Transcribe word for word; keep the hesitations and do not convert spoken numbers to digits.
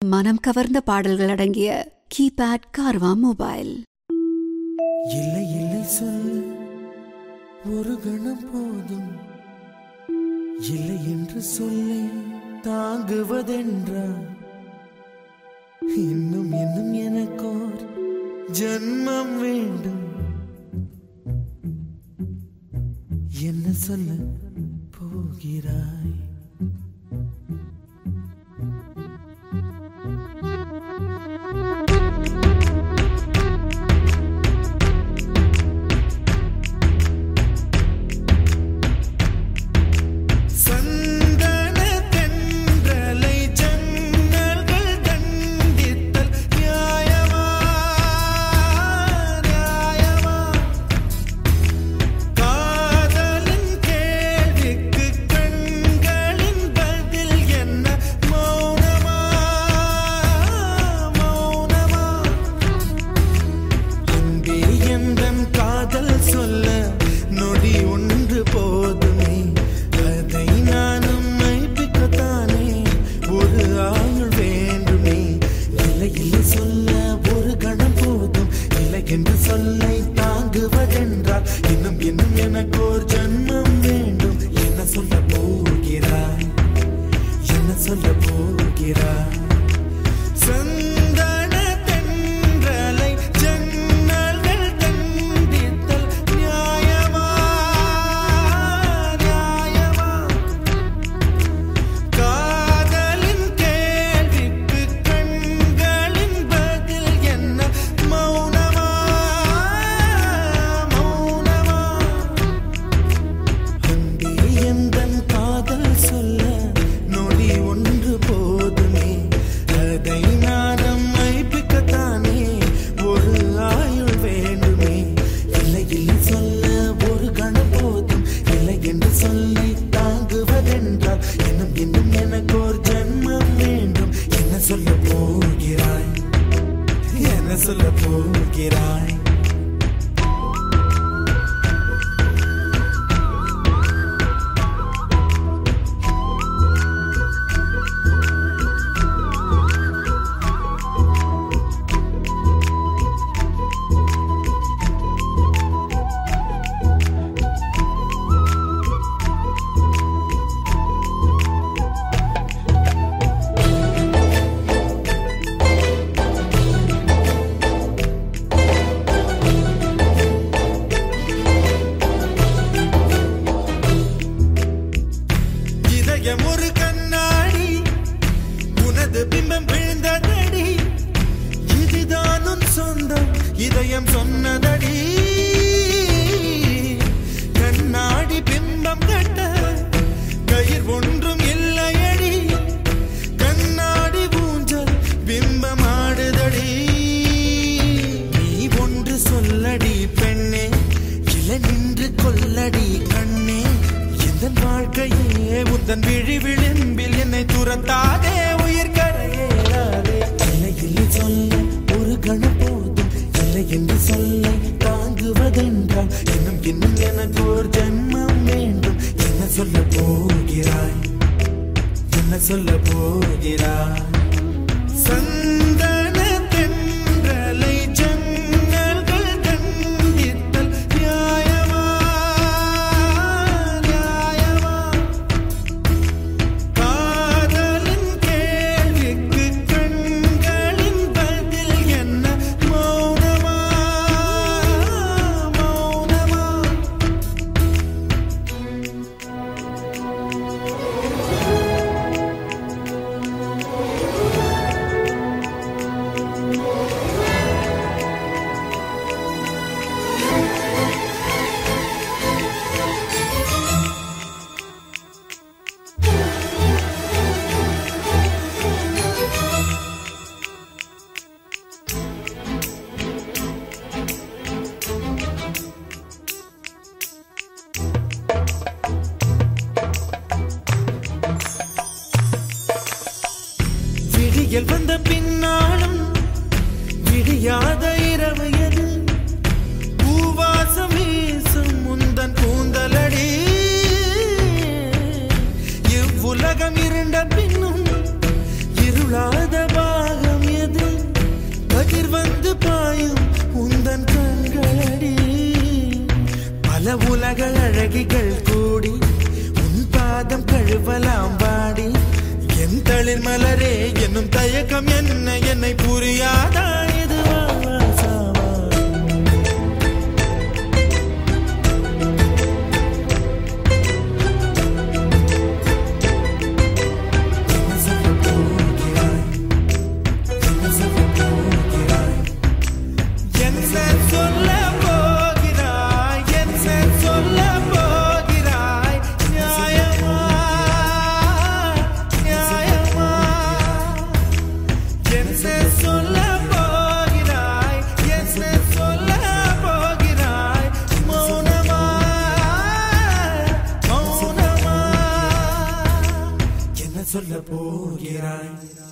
மனம் கவர்ந்த பாடல்கள் அடங்கிய கீபேட் கார்வா மொபைல். இல்லை இல்லை சொல்ல ஒரு கணம் போதும், இல்லை என்று சொல்லை தாங்குவதென்றா, இன்னும் இன்னும் எனக்கோர் ஜன்மம் வேண்டும். என்ன சொல்ல போகிறாய்? என்று சொல்லை தாங்குவதென்றால், இன்னும் இன்னும் எனக்கு ஒரு ஜன்மம் வேண்டும். என்ன சொல்ல போகிறாய்? என்ன சொல்ல போகிறாய்? சந்தன தென்றலை ஜன்னல்கள் தண்டித்தல் நியாயமா நியாயமா? காதலின் கேள்விக்கு கண்களின் பதில் என்ன? மௌனமா மௌனமா? அன்பே எந்தன் காதல் சொல்ல நொடி ஒன்று போதுமே, அதை நானும் மைப்பிக்கத்தானே ஒரு ஆயுள் வேண்டுமே. இல்லை இல்லை சொல்ல ஒரு கணம் போதும், இல்லை என்று சொல்லை தாங்குவதென்றால், இன்னும் இன்னும் எனக்கு ஒரு ஜன்மம் வேண்டும். என்ன சொல்ல போகிறாய்? என்ன சொல்ல போகிறாய்? ஒரு கண்ணாடி, உனது பிம்பம் விழுந்ததடி, இதுதான் உன் சொந்தம் இதயம் சொன்னதடி. கண்ணாடி பிம்பம் கட்ட கயிர் ஒன்றும் இல்லையடி, கண்ணாடி ஊஞ்சல் பிம்பம் ஆடுதடி. நீ ஒன்று சொல்லடி பெண்ணே, இலை நின்று கொல்லடி கண்ணே. எந்தன் வாழ்க்கையே உந்தன் விழி விளிம்பில் என்னை துரத்தாதே, உயிர் கரையேறாதே. இல்லை இல்லை சொல்ல ஒரு கணம் போதும், இல்லை என்று சொல்லை தாங்குவதென்றால், இன்னும் இன்னும் எனக்கு ஒரு ஜன்மம் வேண்டும். என்ன சொல்ல போகிறாய்? என்ன சொல்ல போகிறாய்? சந்தன தென்றலை ஜன்னல்கள் தண்டித்தல் நியாயமா நியாயமா? காதலின் கேள்விக்கு கண்களின் பதில் என்ன? மௌனமா மௌனமா? விடியல் வந்த பின்னாலும் விடியாத இரவு எது? பூவாசம் வீசும் முந்தன் கூந்தலடி. இவ்வுலகம் இருண்ட பின்னும் இருளாத பல உலக அழகிகள் கூடி உன் பாதம் கழுவலாம் வாடி என் தளிர் மலரே என்னும் தயக்கம் என்ன என்னை புரியாதா இதுவா சொல்ல போகிறாய்